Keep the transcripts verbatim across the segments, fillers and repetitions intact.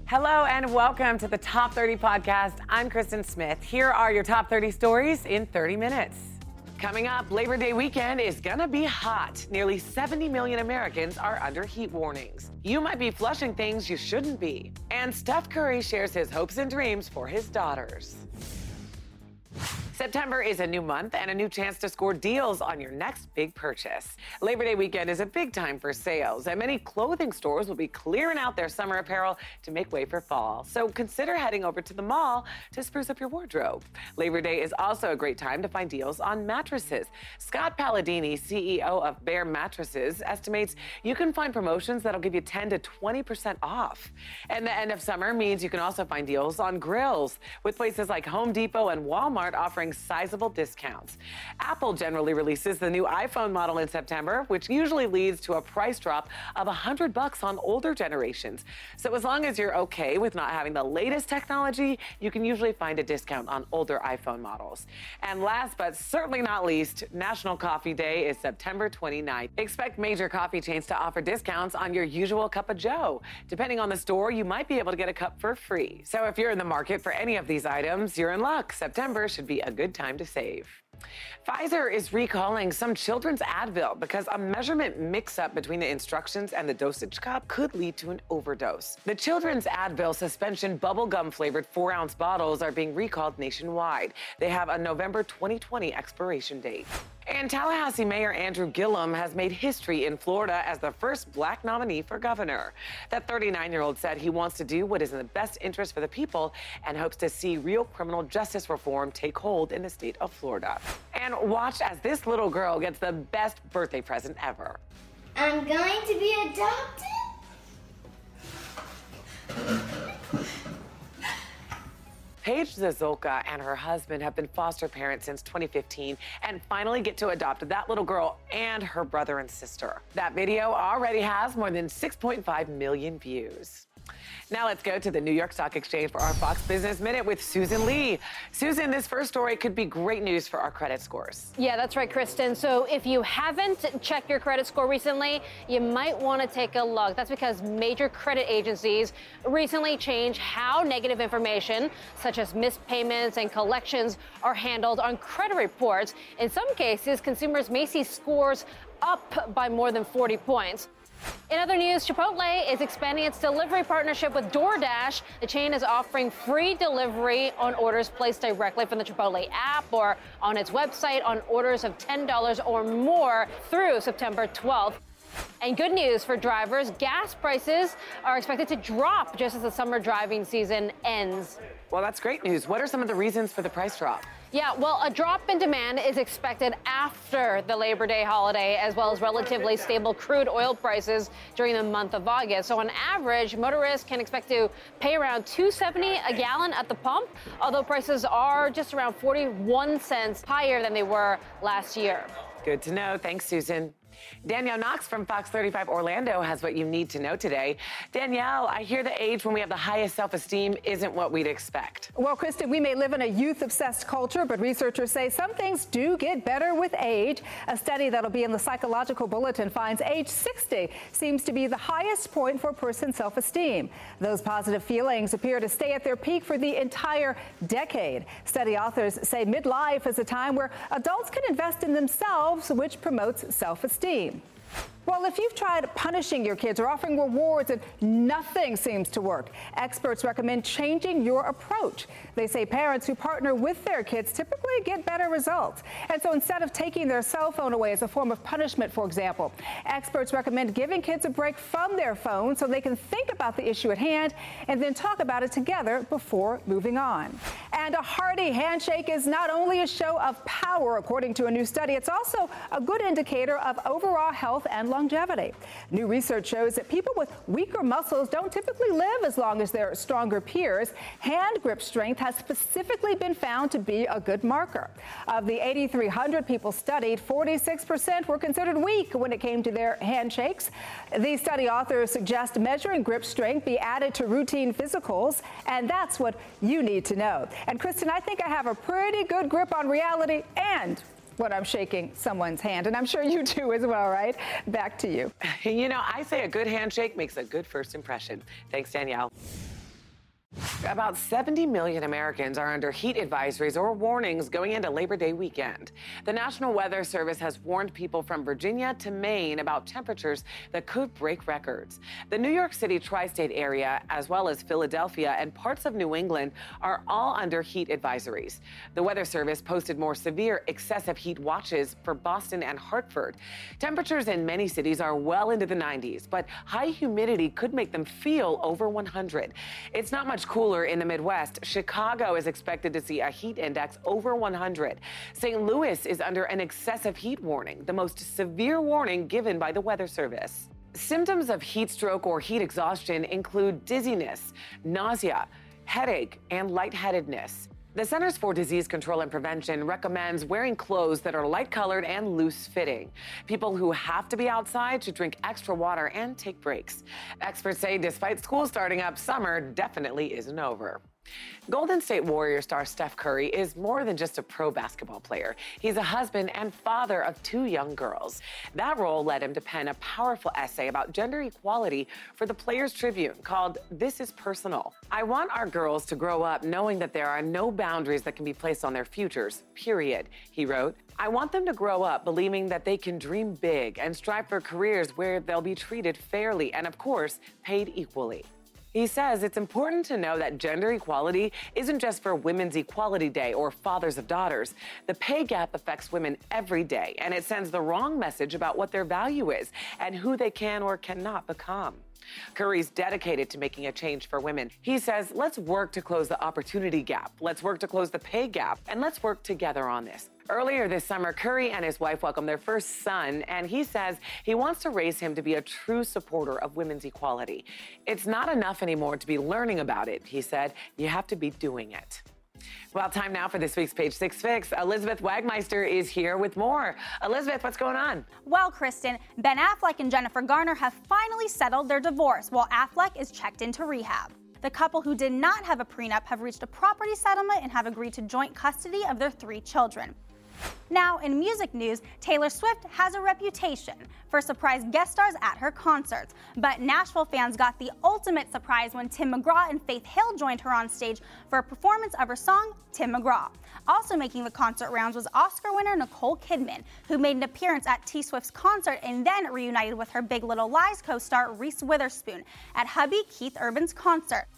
Hello and welcome to the Top thirty podcast. I'm Kristen Smith. Here are your top thirty stories in thirty minutes. Coming up, Labor Day weekend is gonna be hot. Nearly seventy million Americans are under heat warnings. You might be flushing things you shouldn't be. And Steph Curry shares his hopes and dreams for his daughters. September is a new month and a new chance to score deals on your next big purchase. Labor Day weekend is a big time for sales, and many clothing stores will be clearing out their summer apparel to make way for fall. So consider heading over to the mall to spruce up your wardrobe. Labor Day is also a great time to find deals on mattresses. Scott Palladini, C E O of Bear Mattresses, estimates you can find promotions that'll give you ten to twenty percent off. And the end of summer means you can also find deals on grills, with places like Home Depot and Walmart offering sizable discounts. Apple generally releases the new iPhone model in September, which usually leads to a price drop of one hundred bucks on older generations. So as long as you're okay with not having the latest technology, you can usually find a discount on older iPhone models. And last but certainly not least, National Coffee Day is September twenty-ninth. Expect major coffee chains to offer discounts on your usual cup of joe. Depending on the store, you might be able to get a cup for free. So if you're in the market for any of these items, you're in luck. September should be a good time to save. Pfizer is recalling some children's Advil because a measurement mix-up between the instructions and the dosage cup could lead to an overdose. The children's Advil suspension bubblegum flavored four ounce bottles are being recalled nationwide. They have a November twenty twenty expiration date. And Tallahassee Mayor Andrew Gillum has made history in Florida as the first black nominee for governor. That thirty-nine-year-old said he wants to do what is in the best interest for the people and hopes to see real criminal justice reform take hold in the state of Florida. And watch as this little girl gets the best birthday present ever. I'm going to be adopted? Paige Zazulka and her husband have been foster parents since twenty fifteen and finally get to adopt that little girl and her brother and sister. That video already has more than six point five million views. Now let's go to the New York Stock Exchange for our Fox Business Minute with Susan Lee. Susan, this first story could be great news for our credit scores. Yeah, that's right, Kristen. So if you haven't checked your credit score recently, you might want to take a look. That's because major credit agencies recently changed how negative information, such as missed payments and collections, are handled on credit reports. In some cases, consumers may see scores up by more than forty points. In other news, Chipotle is expanding its delivery partnership with DoorDash. The chain is offering free delivery on orders placed directly from the Chipotle app or on its website on orders of ten dollars or more through September twelfth. And good news for drivers, gas prices are expected to drop just as the summer driving season ends. Well, that's great news. What are some of the reasons for the price drop? Yeah, well, a drop in demand is expected after the Labor Day holiday, as well as relatively stable crude oil prices during the month of August. So on average, motorists can expect to pay around two dollars and seventy cents a gallon at the pump, although prices are just around forty-one cents higher than they were last year. Good to know. Thanks, Susan. Danielle Knox from Fox thirty-five Orlando has what you need to know today. Danielle, I hear the age when we have the highest self-esteem isn't what we'd expect. Well, Kristen, we may live in a youth-obsessed culture, but researchers say some things do get better with age. A study that'll be in the Psychological Bulletin finds age sixty seems to be the highest point for a person's self-esteem. Those positive feelings appear to stay at their peak for the entire decade. Study authors say midlife is a time where adults can invest in themselves, which promotes self-esteem. Well, if you've tried punishing your kids or offering rewards and nothing seems to work, experts recommend changing your approach. They say parents who partner with their kids typically get better results. And so instead of taking their cell phone away as a form of punishment, for example, experts recommend giving kids a break from their phone so they can think about the issue at hand and then talk about it together before moving on. And a hearty handshake is not only a show of power, according to a new study, it's also a good indicator of overall health and longevity. New research shows that people with weaker muscles don't typically live as long as their stronger peers. Hand grip strength has specifically been found to be a good marker. Of the eight thousand three hundred people studied, forty-six percent were considered weak when it came to their handshakes. The study authors suggest measuring grip strength be added to routine physicals, and that's what you need to know. And Kristen, I think I have a pretty good grip on reality and when I'm shaking someone's hand, and I'm sure you do as well, right? Back to you. You know, I say a good handshake makes a good first impression. Thanks, Danielle. About seventy million Americans are under heat advisories or warnings going into Labor Day weekend. The National Weather Service has warned people from Virginia to Maine about temperatures that could break records. The New York City tri-state area, as well as Philadelphia and parts of New England, are all under heat advisories. The Weather Service posted more severe excessive heat watches for Boston and Hartford. Temperatures in many cities are well into the nineties, but high humidity could make them feel over one hundred. It's not much cooler in the Midwest. Chicago is expected to see a heat index over one hundred. Saint Louis is under an excessive heat warning, the most severe warning given by the Weather Service. Symptoms of heat stroke or heat exhaustion include dizziness, nausea, headache, and lightheadedness. The Centers for Disease Control and Prevention recommends wearing clothes that are light-colored and loose-fitting. People who have to be outside should drink extra water and take breaks. Experts say despite school starting up, summer definitely isn't over. Golden State Warrior star Steph Curry is more than just a pro basketball player. He's a husband and father of two young girls. That role led him to pen a powerful essay about gender equality for the Players Tribune called This Is Personal. I want our girls to grow up knowing that there are no boundaries that can be placed on their futures, period, he wrote. I want them to grow up believing that they can dream big and strive for careers where they'll be treated fairly and, of course, paid equally. He says it's important to know that gender equality isn't just for Women's Equality Day or fathers of daughters. The pay gap affects women every day, and it sends the wrong message about what their value is and who they can or cannot become. Curry's dedicated to making a change for women. He says, let's work to close the opportunity gap, let's work to close the pay gap, and let's work together on this. Earlier this summer, Curry and his wife welcomed their first son, and he says he wants to raise him to be a true supporter of women's equality. It's not enough anymore to be learning about it, he said. You have to be doing it. Well, time now for this week's Page Six Fix. Elizabeth Wagmeister is here with more. Elizabeth, what's going on? Well, Kristen, Ben Affleck and Jennifer Garner have finally settled their divorce while Affleck is checked into rehab. The couple who did not have a prenup have reached a property settlement and have agreed to joint custody of their three children. Now, in music news, Taylor Swift has a reputation for surprise guest stars at her concerts. But Nashville fans got the ultimate surprise when Tim McGraw and Faith Hill joined her on stage for a performance of her song, Tim McGraw. Also making the concert rounds was Oscar winner Nicole Kidman, who made an appearance at T Swift's concert and then reunited with her Big Little Lies co-star Reese Witherspoon at hubby Keith Urban's concert.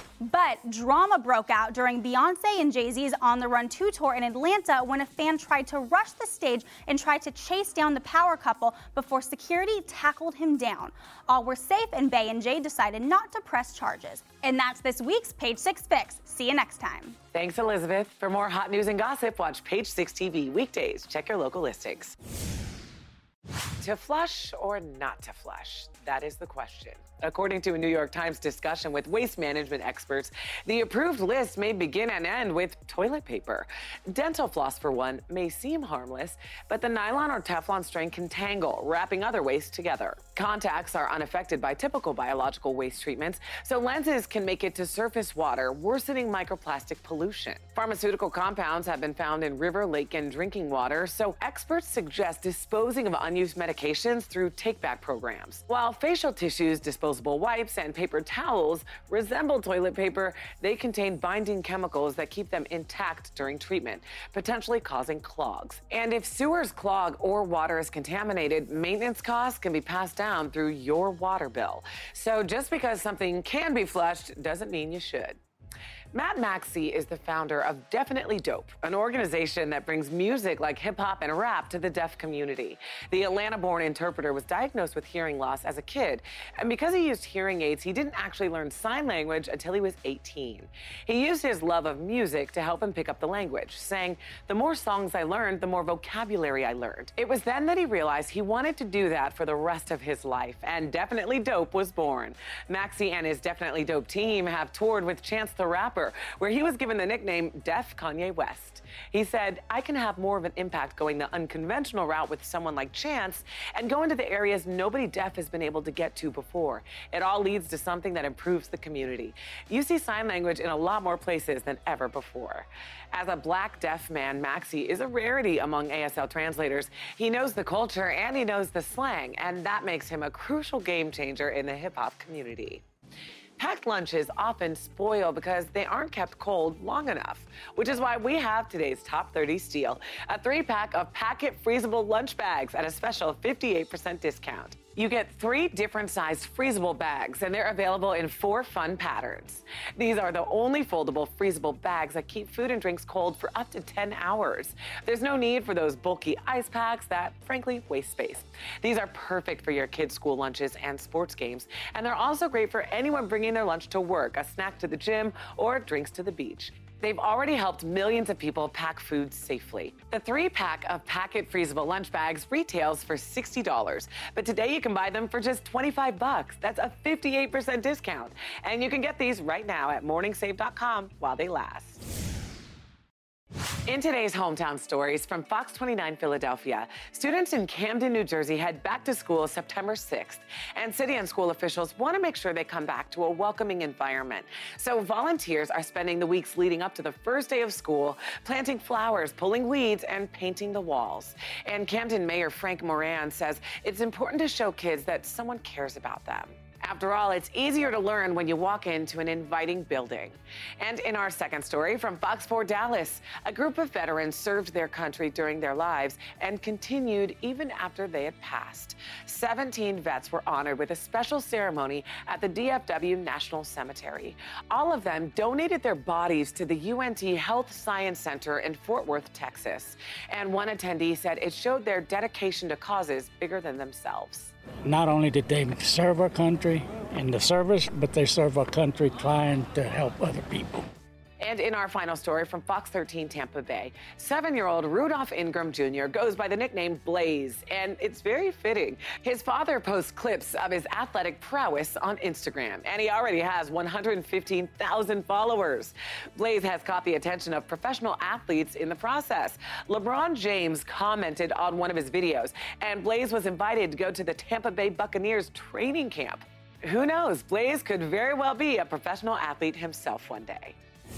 But drama broke out during Beyonce and Jay-Z's On the Run two tour in Atlanta when a fan tried to rush the stage and tried to chase down the power couple before security tackled him down. All were safe and Bey and Jay decided not to press charges. And that's this week's Page Six Fix. See you next time. Thanks, Elizabeth. For more hot news and gossip, watch Page Six T V weekdays. Check your local listings. To flush or not to flush? That is the question. According to a New York Times discussion with waste management experts, the approved list may begin and end with toilet paper. Dental floss, for one, may seem harmless, but the nylon or Teflon strain can tangle, wrapping other waste together. Contacts are unaffected by typical biological waste treatments, so lenses can make it to surface water, worsening microplastic pollution. Pharmaceutical compounds have been found in river, lake, and drinking water, so experts suggest disposing of unused medications through take-back programs. While facial tissues, disposable wipes, and paper towels resemble toilet paper, they contain binding chemicals that keep them intact during treatment, potentially causing clogs. And if sewers clog or water is contaminated, maintenance costs can be passed down through your water bill. So just because something can be flushed doesn't mean you should. Matt Maxey is the founder of Definitely Dope, an organization that brings music like hip-hop and rap to the deaf community. The Atlanta-born interpreter was diagnosed with hearing loss as a kid, and because he used hearing aids, he didn't actually learn sign language until he was eighteen. He used his love of music to help him pick up the language, saying, "The more songs I learned, the more vocabulary I learned." It was then that he realized he wanted to do that for the rest of his life, and Definitely Dope was born. Maxey and his Definitely Dope team have toured with Chance the Rapper, where he was given the nickname Deaf Kanye West. He said, "I can have more of an impact going the unconventional route with someone like Chance and go into the areas nobody deaf has been able to get to before. It all leads to something that improves the community. You see sign language in a lot more places than ever before." As a black deaf man, Maxey is a rarity among A S L translators. He knows the culture and he knows the slang, and that makes him a crucial game changer in the hip-hop community. Packed lunches often spoil because they aren't kept cold long enough, which is why we have today's top thirty steal, a three-pack of Packet freezable lunch bags at a special fifty-eight percent discount. You get three different sized freezable bags, and they're available in four fun patterns. These are the only foldable freezable bags that keep food and drinks cold for up to ten hours. There's no need for those bulky ice packs that, frankly, waste space. These are perfect for your kids' school lunches and sports games, and they're also great for anyone bringing their lunch to work, a snack to the gym, or drinks to the beach. They've already helped millions of people pack food safely. The three-pack of Packet freezable lunch bags retails for sixty dollars, but today you can buy them for just twenty-five bucks. That's a fifty-eight percent discount. And you can get these right now at morning save dot com while they last. In today's Hometown Stories from Fox twenty-nine Philadelphia, students in Camden, New Jersey head back to school September sixth, and city and school officials want to make sure they come back to a welcoming environment. So volunteers are spending the weeks leading up to the first day of school, planting flowers, pulling weeds, and painting the walls. And Camden Mayor Frank Moran says it's important to show kids that someone cares about them. After all, it's easier to learn when you walk into an inviting building. And in our second story from Fox four Dallas, a group of veterans served their country during their lives and continued even after they had passed. seventeen vets were honored with a special ceremony at the D F W National Cemetery. All of them donated their bodies to the U N T Health Science Center in Fort Worth, Texas. And one attendee said it showed their dedication to causes bigger than themselves. Not only did they serve our country in the service, but they serve our country trying to help other people. And in our final story from Fox thirteen Tampa Bay, seven-year-old Rudolph Ingram Junior goes by the nickname Blaze, and it's very fitting. His father posts clips of his athletic prowess on Instagram, and he already has one hundred fifteen thousand followers. Blaze has caught the attention of professional athletes in the process. LeBron James commented on one of his videos, and Blaze was invited to go to the Tampa Bay Buccaneers training camp. Who knows? Blaze could very well be a professional athlete himself one day.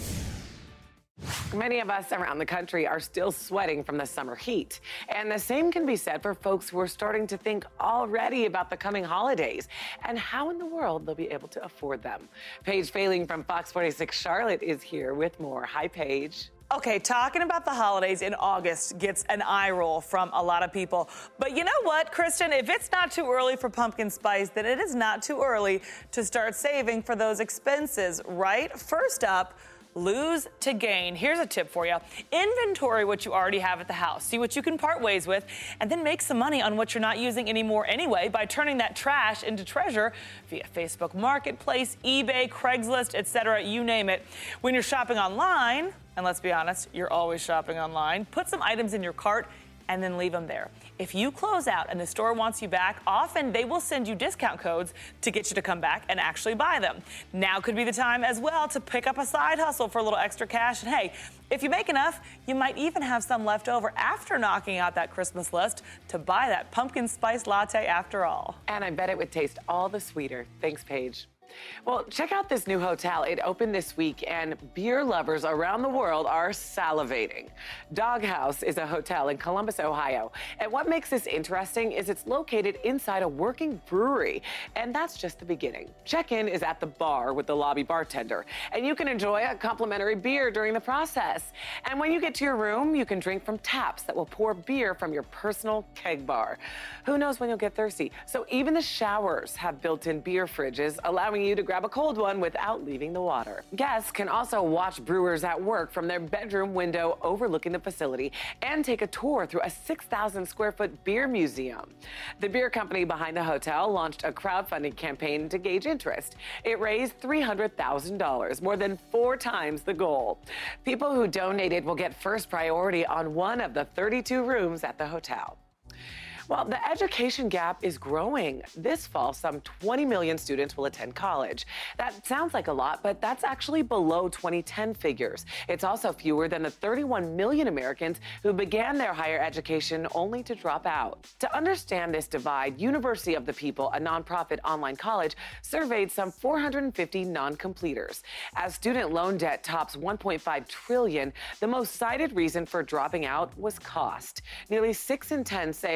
Many of us around the country are still sweating from the summer heat. And the same can be said for folks who are starting to think already about the coming holidays and how in the world they'll be able to afford them. Paige Failing from Fox forty-six Charlotte is here with more. Hi, Paige. Okay, talking about the holidays in August gets an eye roll from a lot of people. But you know what, Kristen? If it's not too early for pumpkin spice, then it is not too early to start saving for those expenses, right? First up, lose to gain. Here's a tip for you. Inventory what you already have at the house. See what you can part ways with, and then make some money on what you're not using anymore anyway by turning that trash into treasure via Facebook Marketplace, eBay, Craigslist, et cetera, you name it. When you're shopping online, and let's be honest, you're always shopping online, put some items in your cart and then leave them there. If you close out and the store wants you back, often they will send you discount codes to get you to come back and actually buy them. Now could be the time as well to pick up a side hustle for a little extra cash. And hey, if you make enough, you might even have some left over after knocking out that Christmas list to buy that pumpkin spice latte after all. And I bet it would taste all the sweeter. Thanks, Paige. Well, check out this new hotel. It opened this week, and beer lovers around the world are salivating. Doghouse is a hotel in Columbus, Ohio. And what makes this interesting is it's located inside a working brewery, and that's just the beginning. Check-in is at the bar with the lobby bartender, and you can enjoy a complimentary beer during the process. And when you get to your room, you can drink from taps that will pour beer from your personal keg bar. Who knows when you'll get thirsty? So even the showers have built-in beer fridges, allowing you to grab a cold one without leaving the water. Guests can also watch brewers at work from their bedroom window overlooking the facility and take a tour through a six thousand square foot beer museum. The beer company behind the hotel launched a crowdfunding campaign to gauge interest. It raised three hundred thousand dollars, more than four times the goal. People who donated will get first priority on one of the thirty-two rooms at the hotel. Well, the education gap is growing. This fall, some twenty million students will attend college. That sounds like a lot, but that's actually below twenty ten figures. It's also fewer than the thirty-one million Americans who began their higher education only to drop out. To understand this divide, University of the People, a nonprofit online college, surveyed some four hundred fifty non-completers. As student loan debt tops one point five trillion dollars, the most cited reason for dropping out was cost. Nearly six in ten say they'd have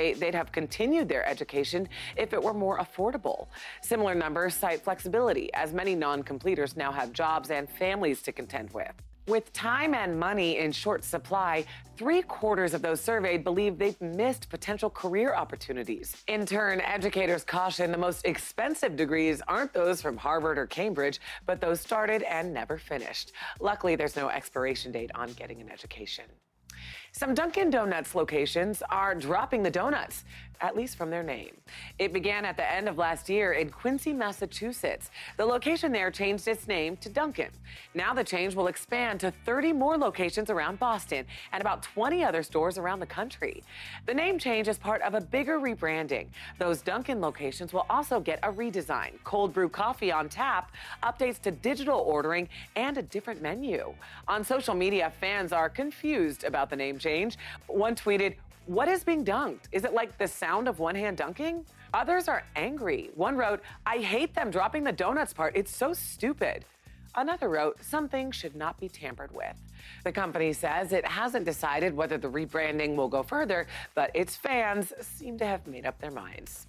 have continued their education if it were more affordable. Similar numbers cite flexibility, as many non-completers now have jobs and families to contend with. With time and money in short supply, three quarters of those surveyed believe they've missed potential career opportunities. In turn, educators caution the most expensive degrees aren't those from Harvard or Cambridge, but those started and never finished. Luckily, there's no expiration date on getting an education. Some Dunkin' Donuts locations are dropping the donuts, at least from their name. It began at the end of last year in Quincy, Massachusetts. The location there changed its name to Dunkin'. Now the change will expand to thirty more locations around Boston and about twenty other stores around the country. The name change is part of a bigger rebranding. Those Dunkin' locations will also get a redesign, cold brew coffee on tap, updates to digital ordering, and a different menu. On social media, fans are confused about the name change. One tweeted, "What is being dunked? Is it like the sound of one hand dunking?" Others are angry. One wrote, "I hate them dropping the donuts part. It's so stupid." Another wrote, "Something should not be tampered with." The company says it hasn't decided whether the rebranding will go further, but its fans seem to have made up their minds.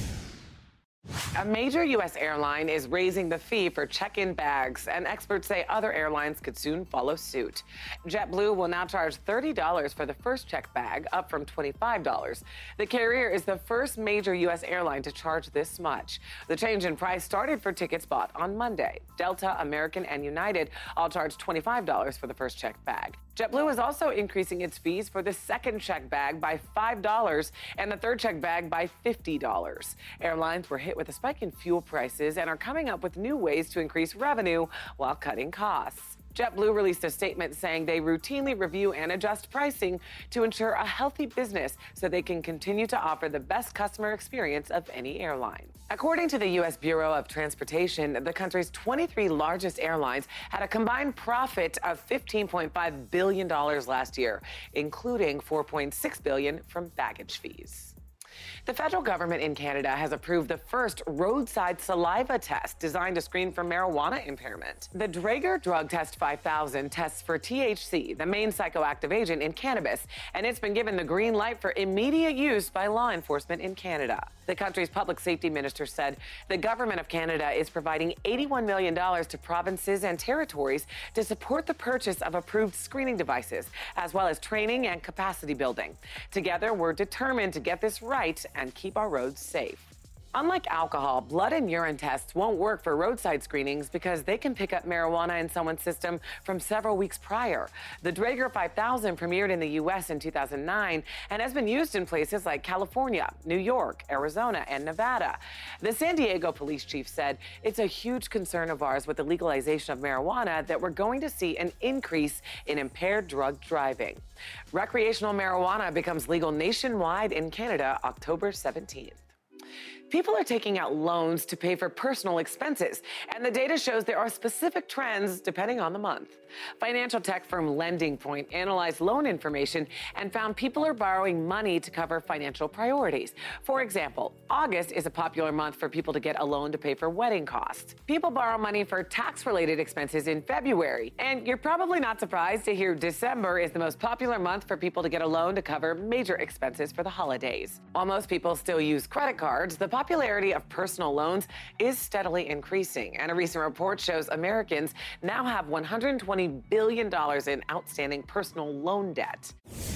A major U S airline is raising the fee for check-in bags, and experts say other airlines could soon follow suit. JetBlue will now charge thirty dollars for the first check bag, up from twenty-five dollars. The carrier is the first major U S airline to charge this much. The change in price started for tickets bought on Monday. Delta, American, and United all charge twenty-five dollars for the first check bag. JetBlue is also increasing its fees for the second check bag by five dollars and the third check bag by fifty dollars. Airlines were hit with a spike in fuel prices and are coming up with new ways to increase revenue while cutting costs. JetBlue released a statement saying they routinely review and adjust pricing to ensure a healthy business so they can continue to offer the best customer experience of any airline. According to the U S Bureau of Transportation, the country's twenty-three largest airlines had a combined profit of fifteen point five billion dollars last year, including four point six billion dollars from baggage fees. The federal government in Canada has approved the first roadside saliva test designed to screen for marijuana impairment. The Draeger Drug Test five thousand tests for T H C, the main psychoactive agent in cannabis, and it's been given the green light for immediate use by law enforcement in Canada. The country's public safety minister said the government of Canada is providing eighty-one million dollars to provinces and territories to support the purchase of approved screening devices, as well as training and capacity building. Together, we're determined to get this right and keep our roads safe. Unlike alcohol, blood and urine tests won't work for roadside screenings because they can pick up marijuana in someone's system from several weeks prior. The Draeger five thousand premiered in the U S in two thousand nine and has been used in places like California, New York, Arizona, and Nevada. The San Diego police chief said, "It's a huge concern of ours with the legalization of marijuana that we're going to see an increase in impaired drug driving." Recreational marijuana becomes legal nationwide in Canada October seventeenth. People are taking out loans to pay for personal expenses, and the data shows there are specific trends depending on the month. Financial tech firm Lending Point analyzed loan information and found people are borrowing money to cover financial priorities. For example, August is a popular month for people to get a loan to pay for wedding costs. People borrow money for tax-related expenses in February, and you're probably not surprised to hear December is the most popular month for people to get a loan to cover major expenses for the holidays. While most people still use credit cards, the popularity of personal loans is steadily increasing, and a recent report shows Americans now have one hundred twenty billion dollars in outstanding personal loan debt.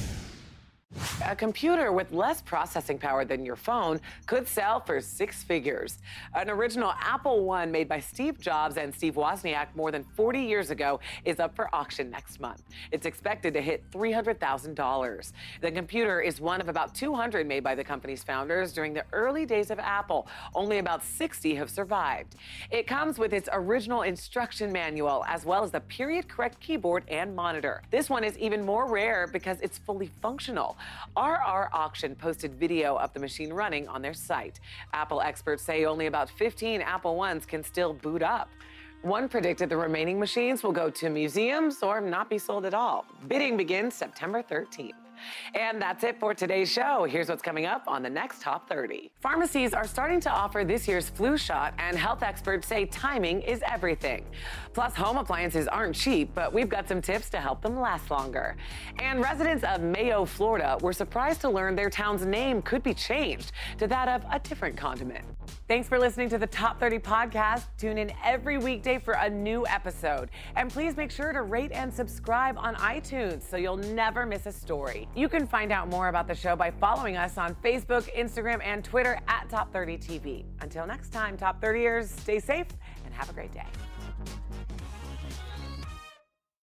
A computer with less processing power than your phone could sell for six figures. An original Apple One made by Steve Jobs and Steve Wozniak more than forty years ago is up for auction next month. It's expected to hit three hundred thousand dollars. The computer is one of about two hundred made by the company's founders during the early days of Apple. Only about sixty have survived. It comes with its original instruction manual, as well as the period-correct keyboard and monitor. This one is even more rare because it's fully functional. R R Auction posted video of the machine running on their site. Apple experts say only about fifteen Apple Ones can still boot up. One predicted the remaining machines will go to museums or not be sold at all. Bidding begins September thirteenth. And that's it for today's show. Here's what's coming up on the next Top thirty. Pharmacies are starting to offer this year's flu shot, and health experts say timing is everything. Plus, home appliances aren't cheap, but we've got some tips to help them last longer. And residents of Mayo, Florida were surprised to learn their town's name could be changed to that of a different condiment. Thanks for listening to the Top thirty podcast. Tune in every weekday for a new episode. And please make sure to rate and subscribe on iTunes so you'll never miss a story. You can find out more about the show by following us on Facebook, Instagram, and Twitter at Top thirty T V. Until next time, Top thirtyers, stay safe and have a great day.